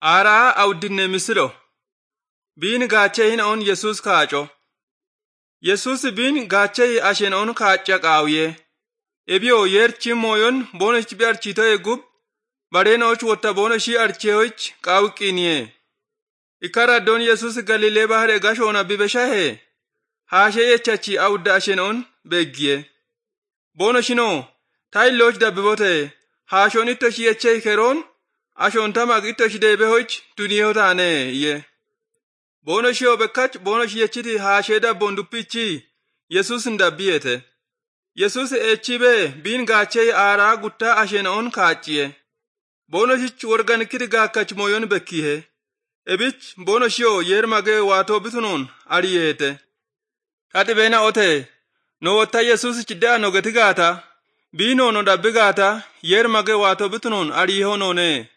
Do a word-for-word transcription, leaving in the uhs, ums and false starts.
Araa awdinne misiro. Biin gaachee hin on Yesus kaaco. Yesus biin gaachee ashen on kaaca qaawye. Ebio yerchi moyon bonech bi archito egub bareen och wotta boneshi archeoch qaawqiniye. Ikara don Yesus Galile bahare gashona bibeshahe. Haashe yechachi awda ashen on beggiye. Bonoshino tayloch dabbote haashonito shiyeche keron ashon tamag itosh debehoch duniyotane ye. Bonoshio bekach bonosh yechiti haasheda bondupichi Yesus ndabiyete. Yesus echibe bin gaachee araa gutta ashen on kaachiye. Bonoshich worganikiti gaakach moyon bekkihe. Ebich bonoshio yermage waato bitunon ariyete. Kati bena ote no wata Yesus chidda no getigata bino no dabbigata yermage waato bitunon ariyonone.